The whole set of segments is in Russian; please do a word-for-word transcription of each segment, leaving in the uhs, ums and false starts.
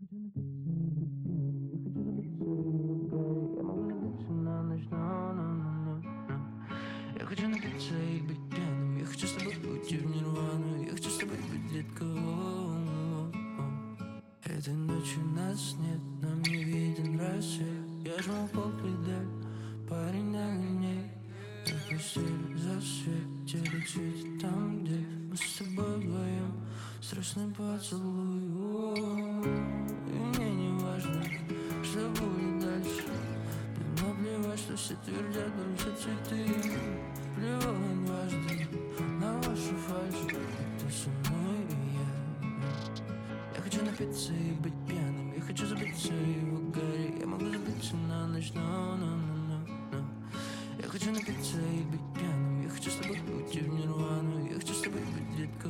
хочу напиться и быть пьяным, я хочу забыться и в угаре. Я могу забыться на ночь, но, но, но, но. Я хочу напиться и быть пьяным, я хочу с тобой уйти в нирвану, я хочу с тобой быть, детка. Этой ночью нас нет, нам не виден рассвет. Я жму пол педаль, парень огней. На постель засвет, теле цветет там, где мы с тобой вдвоем. Страстный поцелуй. И мне не важно, что будет дальше. Мне наплевать, что все твердят, больше цветы. Плевал дважды на вашу фальшь. Ты со мной и я. Я хочу напиться и быть пьяным, я хочу забыться и в угаре. Я могу забыться на ночь, но, но, но, но. Я хочу напиться и быть пьяным, я хочу с тобой уйти в нирвану, я хочу с тобой быть, детка.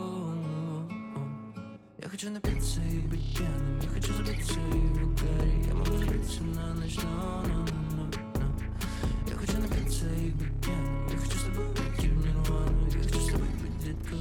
Я хочу напиться и быть пьяным, я хочу забыться и в угаре. Я могу забыться на ночь, но, но, но, но. Я хочу напиться и быть пьяным, я хочу с тобой уйти в нирвану, я хочу с тобой быть, детка.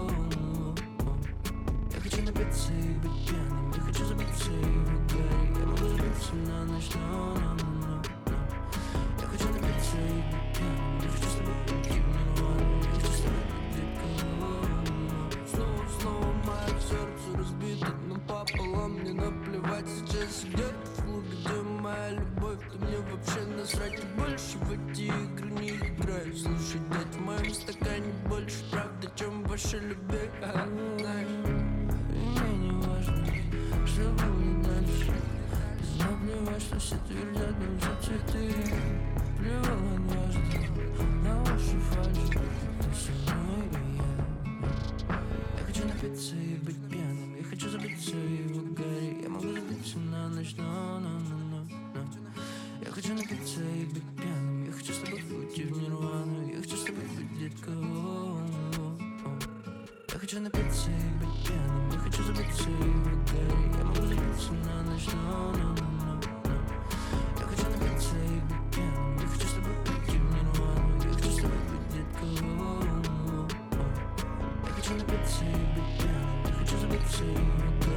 Я хочу напиться и быть пьяным, я хочу забыться и в угаре. Я могу забыться на ночь, но, но, но, но. Я хочу напиться и быть пьяным, я хочу с тобой уйти в нирвану, я хочу с тобой быть, детка. Снова, снова мое сердце разбито напополам. Мне наплевать сейчас где-то в клубе, где моя любовь. Ты мне вообще насрать, и больше в эти игры не играю. Слушай, дядь, в моем стакане больше правды, чем в вашей любви. Ага, знаешь. И мне не важно, что будет дальше. Мне наплевать, что все твердят, больше цветы. Плевал дважды на вашу фальшь. Ты со мной и я. Я хочу напиться и быть пьяным, я хочу забыться и в угаре. Я могу забыться на ночь, но, но, но, но, но. Я хочу напиться и быть пьяным, я хочу с тобой уйти в нирвану, я хочу с тобой быть, детка. Я хочу напиться и быть пьяным, я хочу забыться и в угаре. Я могу забыться на ночь, но, но, но, но. Я хочу напиться и быть пьяным, я хочу с тобой уйти в нирвану, я хочу с тобой быть, детка. Я хочу напиться и быть пьяным, я хочу забыться и в угаре.